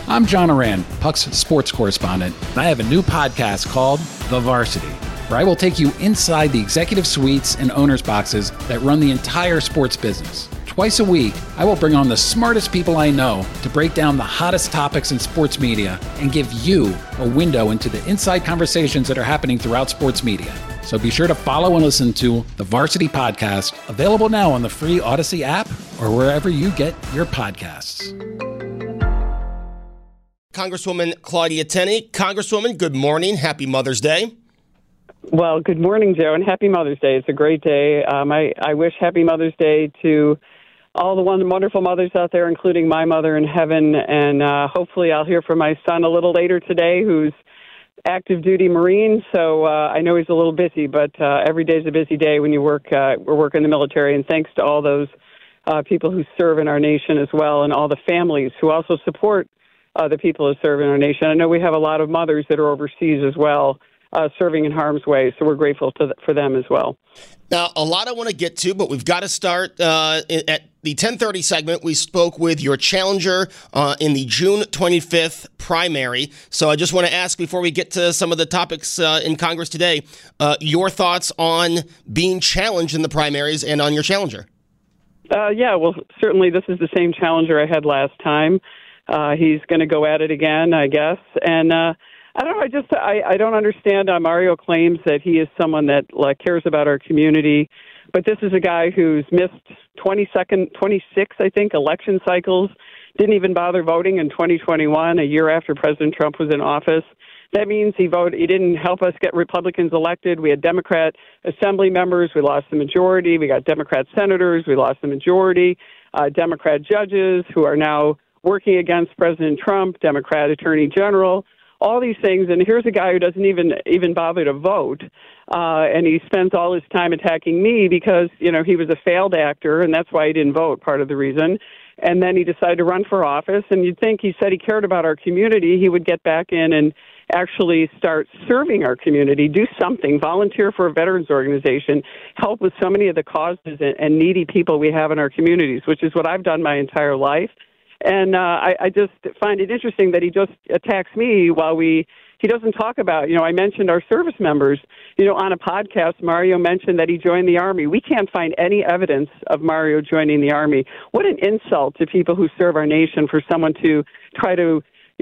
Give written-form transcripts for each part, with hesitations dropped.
I'm John Oran, Puck's sports correspondent, and I have a new podcast called The Varsity, where I will take you inside the executive suites and owners' boxes that run the entire sports business. Twice a week, I will bring on the smartest people I know to break down the hottest topics in sports media and give you a window into the inside conversations that are happening throughout sports media. So be sure to follow and listen to The Varsity Podcast, available now on the free Odyssey app or wherever you get your podcasts. Congresswoman Claudia Tenney. Congresswoman, good morning. Happy Mother's Day. Well, good morning, Joe, and happy Mother's Day. It's a great day. I wish happy Mother's Day to all the wonderful mothers out there, including my mother in heaven. And hopefully I'll hear from my son a little later today, who's active duty Marine. So I know he's a little busy, but every day is a busy day when you work in the military. And thanks to all those people who serve in our nation as well, and all the families who also support the people who serve in our nation. I know we have a lot of mothers that are overseas as well, serving in harm's way, so we're grateful for them as well. Now, a lot I want to get to, but we've got to start at the 10:30 segment. We spoke with your challenger in the June 25th primary. So I just want to ask, before we get to some of the topics in Congress today, your thoughts on being challenged in the primaries and on your challenger. Well, certainly this is the same challenger I had last time. He's going to go at it again, I guess. And I don't know. I don't understand. Mario claims that he is someone that cares about our community, but this is a guy who's missed 26, I think, election cycles. Didn't even bother voting in 2021, a year after President Trump was in office. That means he didn't help us get Republicans elected. We had Democrat assembly members. We lost the majority. We got Democrat senators. We lost the majority. Democrat judges who are now working against President Trump, Democrat Attorney General, all these things. And here's a guy who doesn't even bother to vote. And he spends all his time attacking me because, he was a failed actor, and that's why he didn't vote, part of the reason. And then he decided to run for office. And you'd think he said he cared about our community. He would get back in and actually start serving our community, do something, volunteer for a veterans organization, help with so many of the causes and needy people we have in our communities, which is what I've done my entire life. And I just find it interesting that he just attacks me while he doesn't talk about, I mentioned our service members. On a podcast, Mario mentioned that he joined the Army. We can't find any evidence of Mario joining the Army. What an insult to people who serve our nation for someone to try to,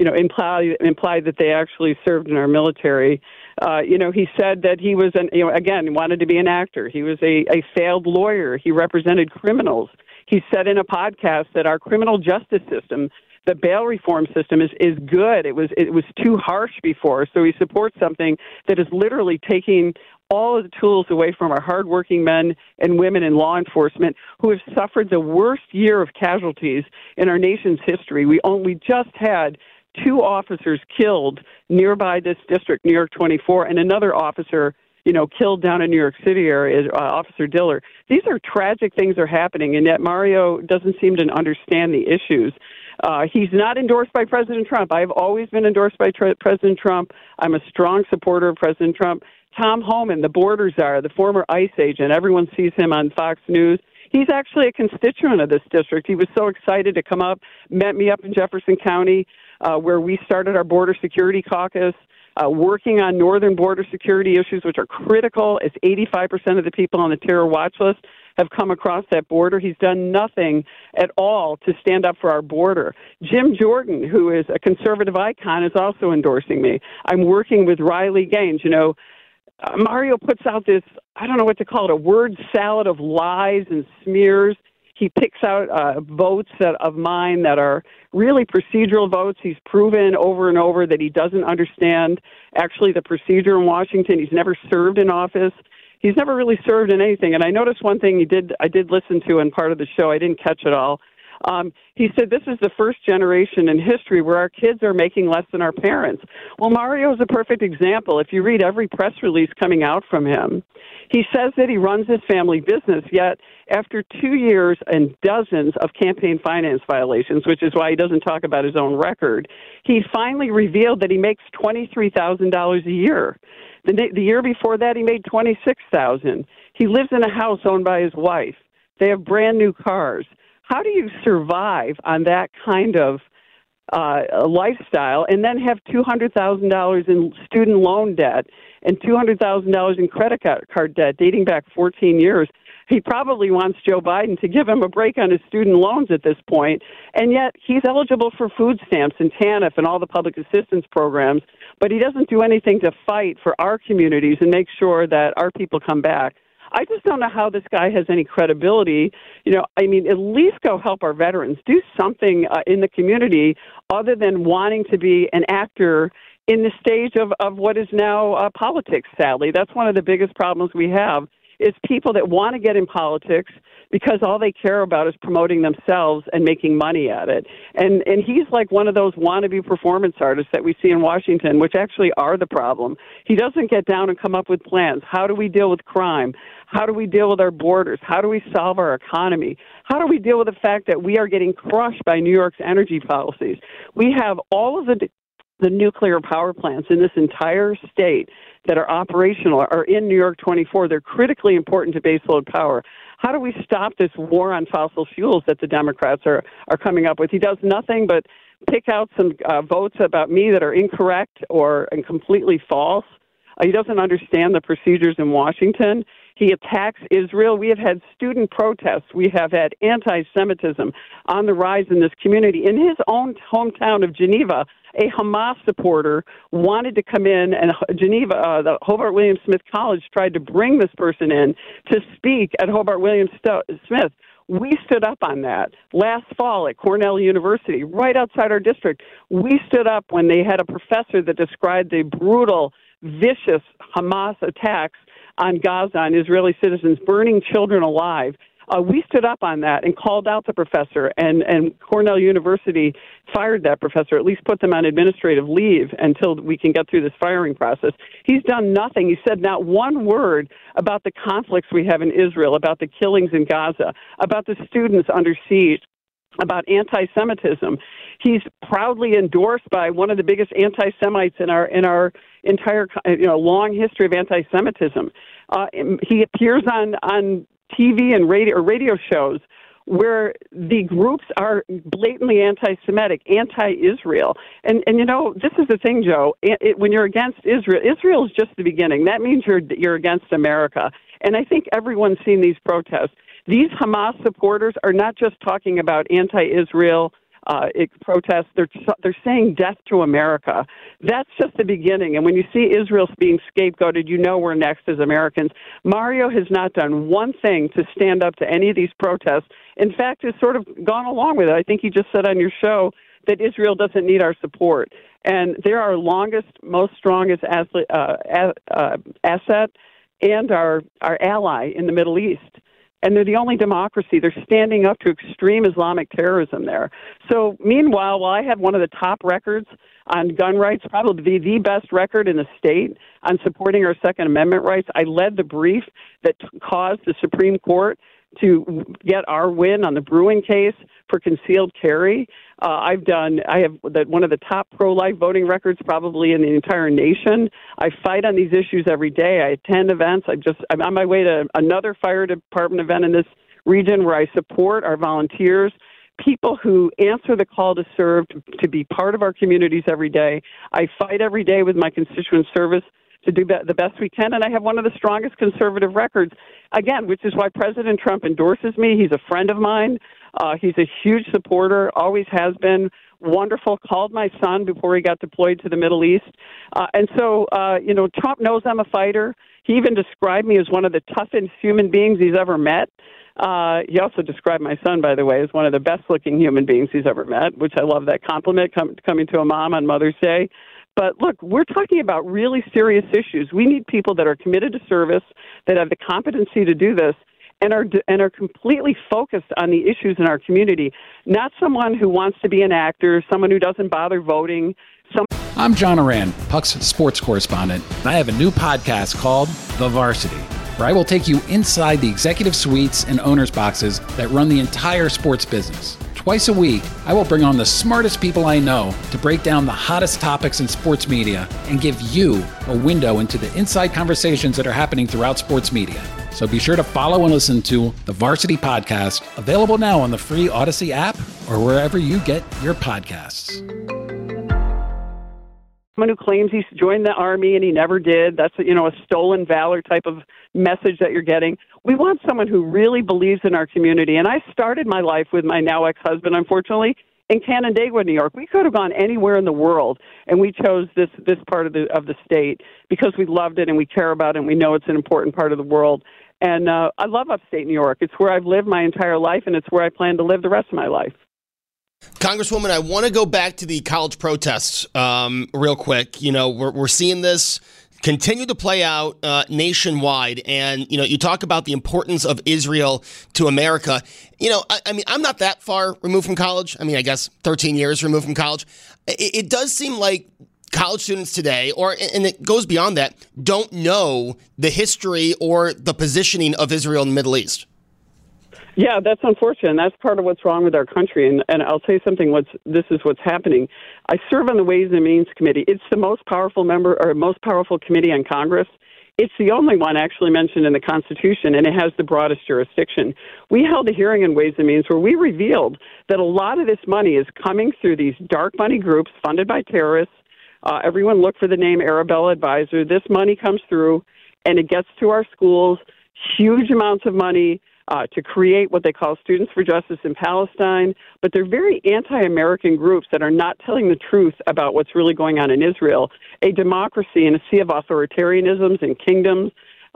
imply that they actually served in our military. He said that he was, wanted to be an actor. He was a failed lawyer. He represented criminals. He said in a podcast that our criminal justice system, the bail reform system, is good. It was too harsh before, so he supports something that is literally taking all of the tools away from our hardworking men and women in law enforcement who have suffered the worst year of casualties in our nation's history. We just had 2 officers killed nearby this district, New York 24, and another officer killed down in New York City area, Officer Diller. These are tragic things are happening, and yet Mario doesn't seem to understand the issues. He's not endorsed by President Trump. I've always been endorsed by President Trump. I'm a strong supporter of President Trump. Tom Homan, the border czar, the former ICE agent, everyone sees him on Fox News. He's actually a constituent of this district. He was so excited to come up, met me up in Jefferson County, where we started our border security caucus. Working on northern border security issues, which are critical, as 85% of the people on the terror watch list have come across that border. He's done nothing at all to stand up for our border. Jim Jordan, who is a conservative icon, is also endorsing me. I'm working with Riley Gaines. Mario puts out this, I don't know what to call it, a word salad of lies and smears. He picks out votes of mine that are really procedural votes. He's proven over and over that he doesn't understand actually the procedure in Washington. He's never served in office. He's never really served in anything. And I noticed one thing I did listen to in part of the show. I didn't catch it all. He said this is the first generation in history where our kids are making less than our parents. Well, Mario is a perfect example. If you read every press release coming out from him, he says that he runs his family business, yet after 2 years and dozens of campaign finance violations, which is why he doesn't talk about his own record, he finally revealed that he makes $23,000 a year. The year before that, he made $26,000. He lives in a house owned by his wife. They have brand new cars. How do you survive on that kind of lifestyle, and then have $200,000 in student loan debt and $200,000 in credit card debt dating back 14 years. He probably wants Joe Biden to give him a break on his student loans at this point, and yet he's eligible for food stamps and TANF and all the public assistance programs, but he doesn't do anything to fight for our communities and make sure that our people come back. I just don't know how this guy has any credibility. At least go help our veterans. Do something in the community other than wanting to be an actor in the stage of what is now politics, sadly. That's one of the biggest problems we have, is people that want to get in politics because all they care about is promoting themselves and making money at it. And he's like one of those wannabe performance artists that we see in Washington, which actually are the problem. He doesn't get down and come up with plans. How do we deal with crime? How do we deal with our borders? How do we solve our economy? How do we deal with the fact that we are getting crushed by New York's energy policies? We have all of the nuclear power plants in this entire state that are operational are in New York 24. They're critically important to baseload power. How do we stop this war on fossil fuels that the Democrats are coming up with? He does nothing but pick out some votes about me that are incorrect and completely false. He doesn't understand the procedures in Washington. He attacks Israel. We have had student protests. We have had anti-Semitism on the rise in this community. In his own hometown of Geneva, a Hamas supporter wanted to come in, and Geneva, the Hobart William Smith College tried to bring this person in to speak at Hobart William Smith. We stood up on that last fall at Cornell University, right outside our district. We stood up when they had a professor that described the brutal, vicious Hamas attacks on Gaza and Israeli citizens, burning children alive. We stood up on that and called out the professor, and Cornell University fired that professor, at least put them on administrative leave until we can get through this firing process. He's done nothing. He said not one word about the conflicts we have in Israel, about the killings in Gaza, about the students under siege, about anti-Semitism. He's proudly endorsed by one of the biggest anti-Semites in our entire long history of anti-Semitism. He appears on TV and radio shows where the groups are blatantly anti-Semitic, anti-Israel. And this is the thing, Joe. When you're against Israel, Israel is just the beginning. That means you're against America. And I think everyone's seen these protests. These Hamas supporters are not just talking about anti-Israel protests. They're saying death to America. That's just the beginning. And when you see Israel being scapegoated, we're next as Americans. Mario has not done one thing to stand up to any of these protests. In fact, has sort of gone along with it. I think he just said on your show that Israel doesn't need our support. And they're our longest, most strongest asset and our ally in the Middle East. And they're the only democracy. They're standing up to extreme Islamic terrorism there. So meanwhile, while I have one of the top records on gun rights, probably the best record in the state on supporting our Second Amendment rights, I led the brief that caused the Supreme Court to get our win on the Bruen case for concealed carry. I have one of the top pro-life voting records probably in the entire nation. I fight on these issues every day. I attend events. I'm on my way to another fire department event in this region where I support our volunteers, people who answer the call to serve, to be part of our communities every day. I fight every day with my constituent service to do the best we can, and I have one of the strongest conservative records, again, which is why President Trump endorses me. He's a friend of mine. He's a huge supporter, always has been, wonderful, called my son before he got deployed to the Middle East. And so, Trump knows I'm a fighter. He even described me as one of the toughest human beings he's ever met. He also described my son, by the way, as one of the best-looking human beings he's ever met, which I love that compliment coming to a mom on Mother's Day. But look, we're talking about really serious issues. We need people that are committed to service, that have the competency to do this, and are completely focused on the issues in our community. Not someone who wants to be an actor, someone who doesn't bother voting. I'm John Oran, Puck's sports correspondent, and I have a new podcast called The Varsity, where I will take you inside the executive suites and owners' boxes that run the entire sports business. Twice a week, I will bring on the smartest people I know to break down the hottest topics in sports media and give you a window into the inside conversations that are happening throughout sports media. So be sure to follow and listen to the Varsity Podcast, available now on the free Odyssey app or wherever you get your podcasts. Someone who claims he's joined the Army and he never did. That's, a stolen valor type of message that you're getting. We want someone who really believes in our community. And I started my life with my now ex-husband, unfortunately, in Canandaigua, New York. We could have gone anywhere in the world, and we chose this part of the state because we loved it and we care about it and we know it's an important part of the world. And I love upstate New York. It's where I've lived my entire life, and it's where I plan to live the rest of my life. Congresswoman, I want to go back to the college protests real quick. We're seeing this continue to play out nationwide. And, you talk about the importance of Israel to America. I'm not that far removed from college. I guess 13 years removed from college. It does seem like college students today, and it goes beyond that, don't know the history or the positioning of Israel in the Middle East. Yeah, that's unfortunate. And that's part of what's wrong with our country. And I'll tell you something. This is what's happening. I serve on the Ways and Means Committee. It's the most powerful committee on Congress. It's the only one actually mentioned in the Constitution, and it has the broadest jurisdiction. We held a hearing in Ways and Means where we revealed that a lot of this money is coming through these dark money groups funded by terrorists. Everyone look for the name Arabella Advisor. This money comes through, and it gets to our schools, huge amounts of money, to create what they call Students for Justice in Palestine. But they're very anti-American groups that are not telling the truth about what's really going on in Israel, a democracy in a sea of authoritarianisms and kingdoms,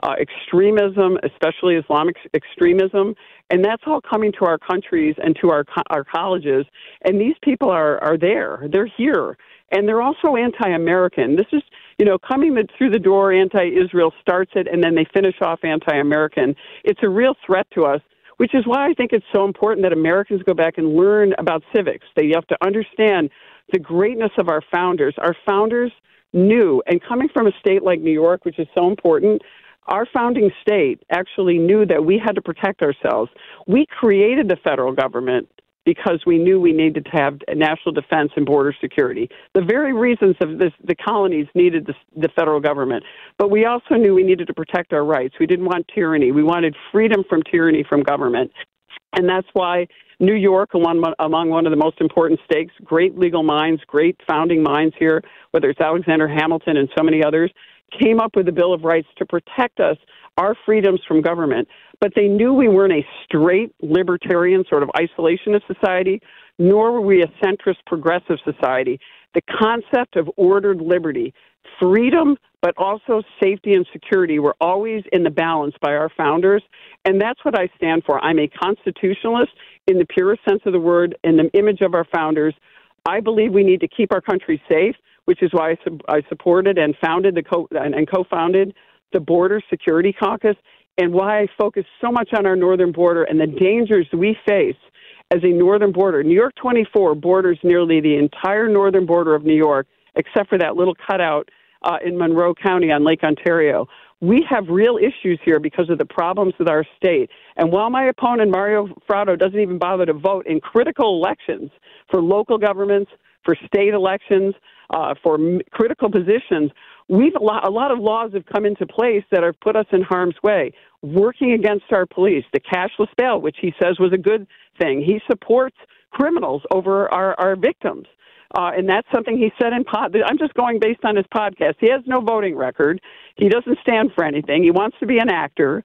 extremism, especially Islamic extremism. And that's all coming to our countries and to our colleges. And these people are there. They're here. And they're also anti-American. This is, coming through the door, anti-Israel starts it, and then they finish off anti-American. It's a real threat to us, which is why I think it's so important that Americans go back and learn about civics. They have to understand the greatness of our founders. Our founders knew, and coming from a state like New York, which is so important, our founding state actually knew that we had to protect ourselves. We created the federal government because we knew we needed to have national defense and border security. The very reasons of this, the colonies needed the federal government. But we also knew we needed to protect our rights. We didn't want tyranny. We wanted freedom from tyranny from government. And that's why New York, among one of the most important states, great legal minds, great founding minds here, whether it's Alexander Hamilton and so many others, came up with the Bill of Rights to protect us, our freedoms from government. But they knew we weren't a straight libertarian sort of isolationist society, nor were we a centrist progressive society. The concept of ordered liberty, freedom, but also safety and security were always in the balance by our founders. And that's what I stand for. I'm a constitutionalist in the purest sense of the word, in the image of our founders. I believe we need to keep our country safe, which is why I supported and founded and co-founded the Border Security Caucus, and why I focus so much on our northern border and the dangers we face as a northern border. New York 24 borders nearly the entire northern border of New York, except for that little cutout in Monroe County on Lake Ontario. We have real issues here because of the problems with our state. And while my opponent, Mario Fraudo, doesn't even bother to vote in critical elections for local governments, for state elections, for critical positions, a lot of laws have come into place that have put us in harm's way, working against our police. The cashless bail, which he says was a good thing. He supports criminals over our victims. And that's something he said I'm just going based on his podcast. He has no voting record. He doesn't stand for anything. He wants to be an actor.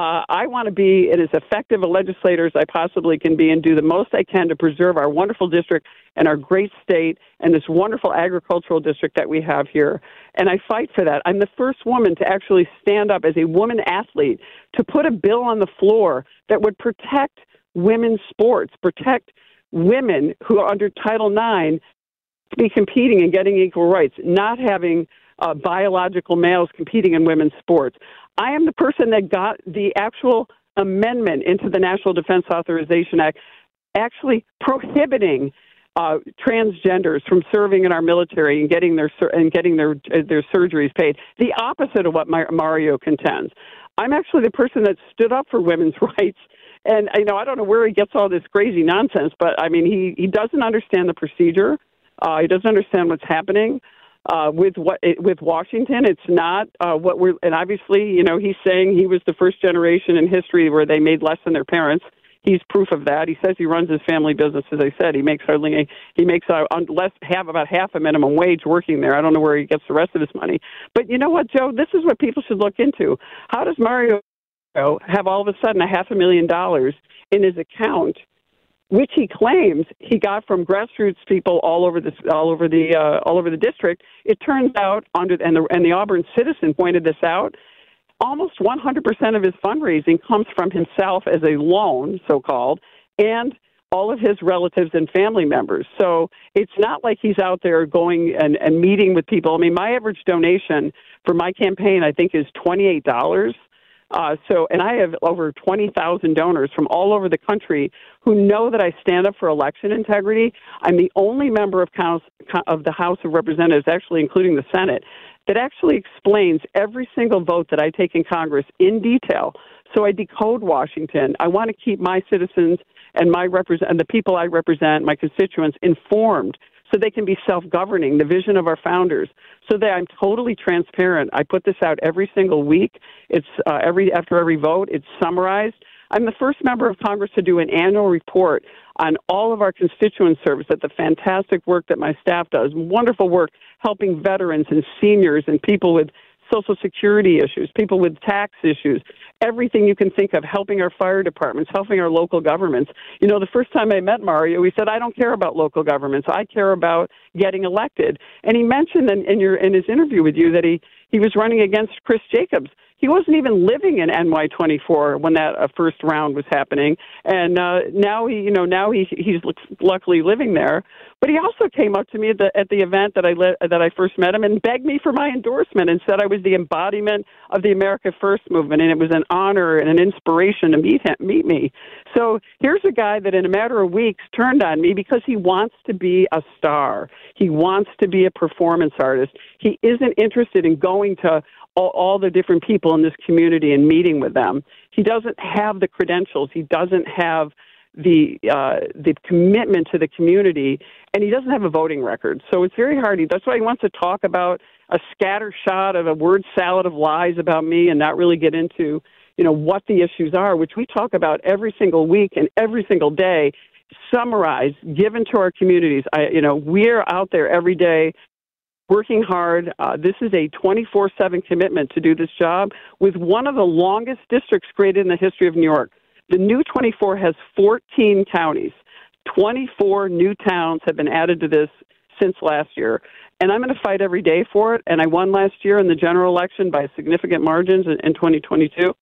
I want to be as effective a legislator as I possibly can be and do the most I can to preserve our wonderful district and our great state and this wonderful agricultural district that we have here. And I fight for that. I'm the first woman to actually stand up as a woman athlete to put a bill on the floor that would protect women's sports, protect women who are under Title IX to be competing and getting equal rights, not having biological males competing in women's sports. I am the person that got the actual amendment into the National Defense Authorization Act actually prohibiting transgenders from serving in our military and getting their surgeries paid. The opposite of what Mario contends. I'm actually the person that stood up for women's rights. And, I don't know where he gets all this crazy nonsense, but, he doesn't understand the procedure. He doesn't understand what's happening with Washington. It's not and obviously, he's saying he was the first generation in history where they made less than their parents. He's proof of that. He says he runs his family business. As I said, he makes about half a minimum wage working there. I don't know where he gets the rest of his money. But you know what, Joe? This is what people should look into. How does Mario have all of a sudden $500,000 in his account, which he claims he got from grassroots people all over the district? It turns out, and the Auburn Citizen pointed this out, almost 100% of his fundraising comes from himself as a loan, so-called, and all of his relatives and family members. So it's not like he's out there going and meeting with people. I mean, my average donation for my campaign, I think, is $28. And I have over 20,000 donors from all over the country who know that I stand up for election integrity. I'm the only member of the House of Representatives, actually including the Senate, that actually explains every single vote that I take in Congress in detail. So I decode Washington. I want to keep my citizens and the people I represent, my constituents, informed so they can be self-governing, the vision of our founders, so that I'm totally transparent. I put this out every single week. It's after every vote. It's summarized. I'm the first member of Congress to do an annual report on all of our constituent service, at the fantastic work that my staff does, wonderful work helping veterans and seniors and people with Social Security issues, people with tax issues, everything you can think of, helping our fire departments, helping our local governments. You know, the first time I met Mario, he said, I don't care about local governments. I care about getting elected. And he mentioned in his interview with you that he was running against Chris Jacobs. He wasn't even living in NY24 when that first round was happening, and now he's luckily living there. But he also came up to me at the event that I first met him and begged me for my endorsement and said I was the embodiment of the America First movement, and it was an honor and an inspiration to meet me. So here's a guy that in a matter of weeks turned on me because he wants to be a star. He wants to be a performance artist. He isn't interested in going to all the different people in this community and meeting with them. He doesn't have the credentials. He doesn't have the commitment to the community, and he doesn't have a voting record. So it's very hard. That's why he wants to talk about a scattershot of a word salad of lies about me and not really get into, what the issues are, which we talk about every single week and every single day, summarized, given to our communities. We're out there every day working hard. This is a 24/7 commitment to do this job with one of the longest districts created in the history of New York. The new 24 has 14 counties. 24 new towns have been added to this since last year. And I'm going to fight every day for it. And I won last year in the general election by significant margins in 2022.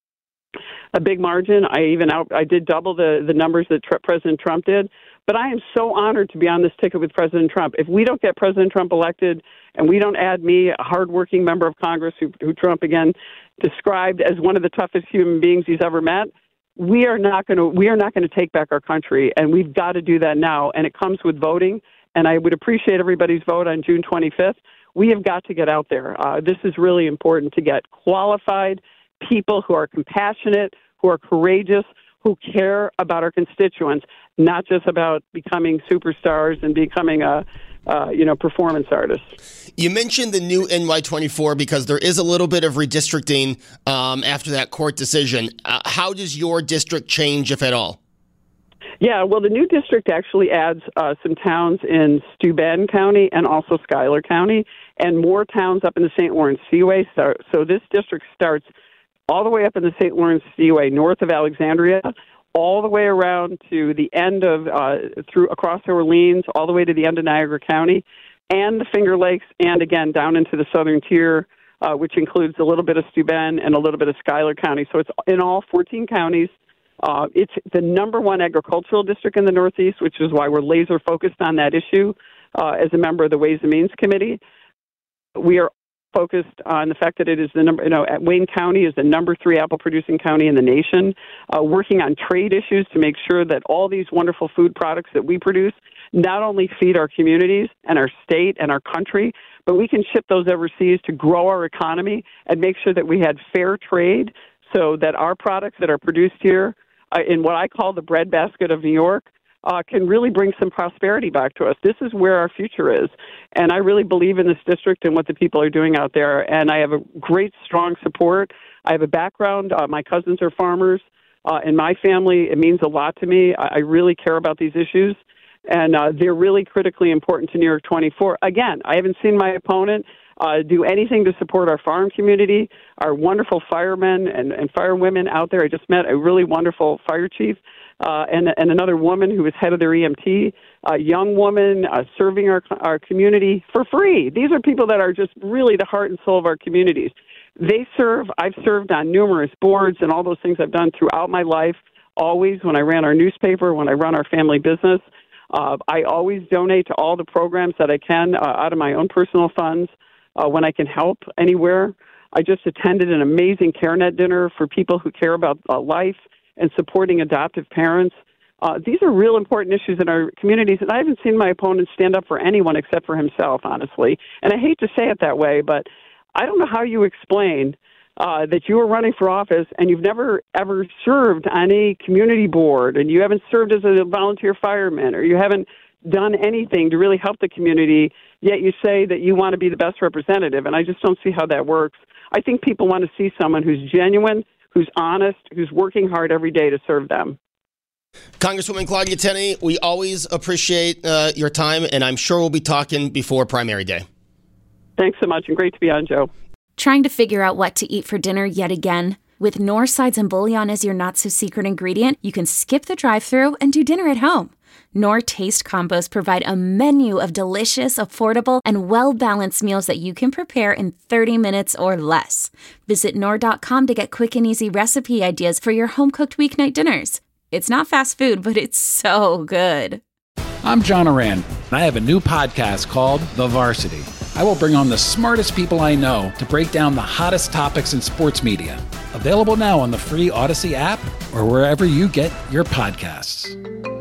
A big margin. I did double the numbers that President Trump did. But I am so honored to be on this ticket with President Trump. If we don't get President Trump elected and we don't add me, a hardworking member of Congress who Trump, again, described as one of the toughest human beings he's ever met, we are not going to take back our country, and we've got to do that now. And it comes with voting, and I would appreciate everybody's vote on June 25th. We have got to get out there. This is really important to get qualified people who are compassionate, who are courageous, who care about our constituents, not just about becoming superstars and becoming a performance artists. You mentioned the new NY24 because there is a little bit of redistricting after that court decision. How does your district change, if at all? Yeah, well, the new district actually adds some towns in Steuben County and also Schuyler County, and more towns up in the St. Lawrence Seaway. So this district starts all the way up in the St. Lawrence Seaway, north of Alexandria, all the way around to the end of across Orleans, all the way to the end of Niagara County, and the Finger Lakes, and again down into the southern tier, which includes a little bit of Steuben and a little bit of Schuyler County. So it's in all 14 counties. It's the number one agricultural district in the Northeast, which is why we're laser focused on that issue as a member of the Ways and Means Committee. We are focused on the fact that it is Wayne County is the number 3 apple producing county in the nation, working on trade issues to make sure that all these wonderful food products that we produce not only feed our communities and our state and our country, but we can ship those overseas to grow our economy and make sure that we had fair trade so that our products that are produced here in what I call the breadbasket of New York can really bring some prosperity back to us. This is where our future is. And I really believe in this district and what the people are doing out there. And I have a great, strong support. I have a background. My cousins are farmers. In my family, it means a lot to me. I really care about these issues, and they're really critically important to New York 24. Again, I haven't seen my opponent do anything to support our farm community, our wonderful firemen and firewomen out there. I just met a really wonderful fire chief and another woman who was head of their EMT, a young woman serving our community for free. These are people that are just really the heart and soul of our communities. They serve. I've served on numerous boards and all those things I've done throughout my life, always when I ran our newspaper, when I run our family business. I always donate to all the programs that I can out of my own personal funds when I can help anywhere. I just attended an amazing CareNet dinner for people who care about life and supporting adoptive parents. These are real important issues in our communities, and I haven't seen my opponent stand up for anyone except for himself, honestly. And I hate to say it that way, but I don't know how you explain that you were running for office and you've never, ever served on a community board, and you haven't served as a volunteer fireman, or you haven't done anything to really help the community, yet you say that you want to be the best representative, and I just don't see how that works. I think people want to see someone who's genuine, who's honest, who's working hard every day to serve them. Congresswoman Claudia Tenney, we always appreciate your time, and I'm sure we'll be talking before primary day. Thanks so much, and great to be on, Joe. Trying to figure out what to eat for dinner yet again? With Knorr sides and bouillon as your not-so-secret ingredient, you can skip the drive-thru and do dinner at home. Knorr Taste Combos provide a menu of delicious, affordable, and well-balanced meals that you can prepare in 30 minutes or less. Visit Knorr.com to get quick and easy recipe ideas for your home-cooked weeknight dinners. It's not fast food, but it's so good. I'm John Oran, and I have a new podcast called The Varsity. I will bring on the smartest people I know to break down the hottest topics in sports media. Available now on the free Odyssey app or wherever you get your podcasts.